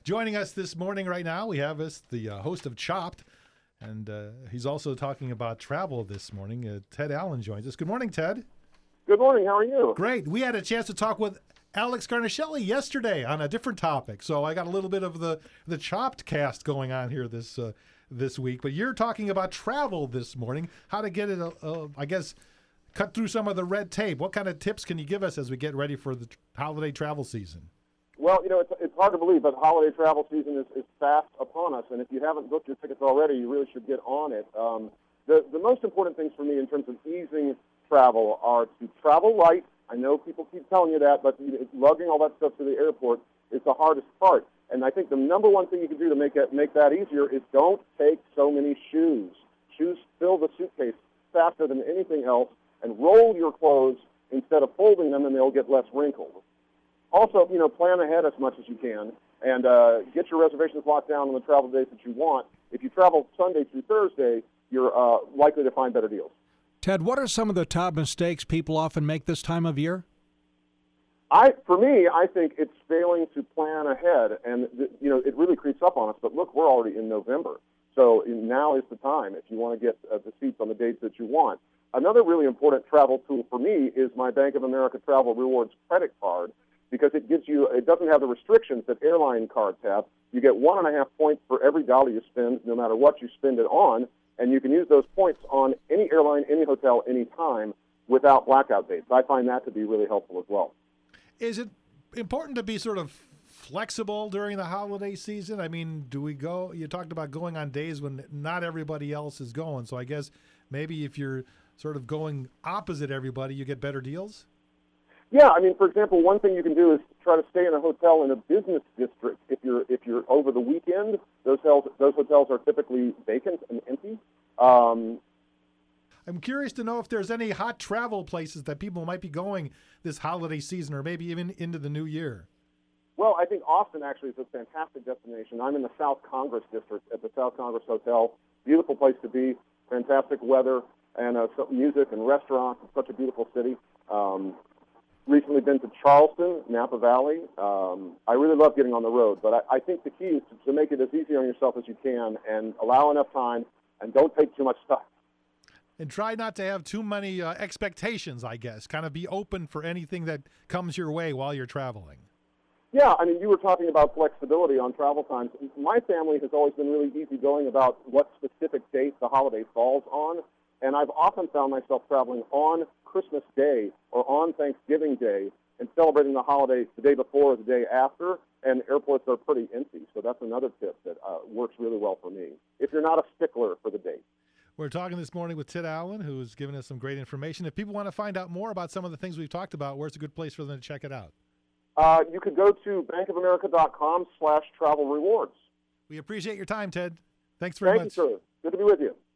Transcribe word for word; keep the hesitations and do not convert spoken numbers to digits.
Joining us this morning right now, we have us the uh, host of Chopped, and uh, he's also talking about travel this morning. Uh, Ted Allen joins us. Good morning, Ted. Good morning. How are you? Great. We had a chance to talk with Alex Garnaschelli yesterday on a different topic, so I got a little bit of the, the Chopped cast going on here this uh, this week. But you're talking about travel this morning, how to get it, uh, uh, I guess, cut through some of the red tape. What kind of tips can you give us as we get ready for the t- holiday travel season? Well, you know, it's, it's hard to believe, but holiday travel season is, is fast upon us, and if you haven't booked your tickets already, you really should get on it. Um, the, the most important things for me in terms of easing travel are to travel light. I know people keep telling you that, but lugging all that stuff to the airport is the hardest part. And I think the number one thing you can do to make it, make that easier is don't take so many shoes. Shoes fill the suitcase faster than anything else, and roll your clothes instead of folding them, and they'll get less wrinkled. Also, you know, plan ahead as much as you can, and uh, get your reservations locked down on the travel days that you want. If you travel Sunday through Thursday, you're uh, likely to find better deals. Ted, what are some of the top mistakes people often make this time of year? I, for me, I think it's failing to plan ahead, and th- you know it really creeps up on us. But look, we're already in November, so now is the time if you want to get uh, the seats on the dates that you want. Another really important travel tool for me is my Bank of America Travel Rewards credit card, because it gives you, it doesn't have the restrictions that airline cards have. You get one and a half points for every dollar you spend, no matter what you spend it on. And you can use those points on any airline, any hotel, any time without blackout dates. I find that to be really helpful as well. Is it important to be sort of flexible during the holiday season? I mean, do we go, you talked about going on days when not everybody else is going. So I guess maybe if you're sort of going opposite everybody, you get better deals? Yeah, I mean, for example, one thing you can do is try to stay in a hotel in a business district. If you're if you're over the weekend, those hotels those hotels are typically vacant and empty. Um, I'm curious to know if there's any hot travel places that people might be going this holiday season, or maybe even into the new year. Well, I think Austin actually is a fantastic destination. I'm in the South Congress district at the South Congress Hotel. Beautiful place to be, fantastic weather, and uh, some music and restaurants. It's such a beautiful city. Um, Recently been to Charleston, Napa Valley. Um, I really love getting on the road, but I, I think the key is to, to make it as easy on yourself as you can and allow enough time and don't take too much stuff. And try not to have too many uh, expectations, I guess. Kind of be open for anything that comes your way while you're traveling. Yeah, I mean, you were talking about flexibility on travel times. My family has always been really easygoing about what specific date the holiday falls on. And I've often found myself traveling on Christmas Day or on Thanksgiving Day and celebrating the holiday the day before or the day after, and airports are pretty empty. So that's another tip that uh, works really well for me, if you're not a stickler for the date. We're talking this morning with Ted Allen, who's given us some great information. If people want to find out more about some of the things we've talked about, where's a good place for them to check it out? Uh, you could go to bankofamerica.com slash travel rewards. We appreciate your time, Ted. Thanks very Thank much. you, sir. Good to be with you.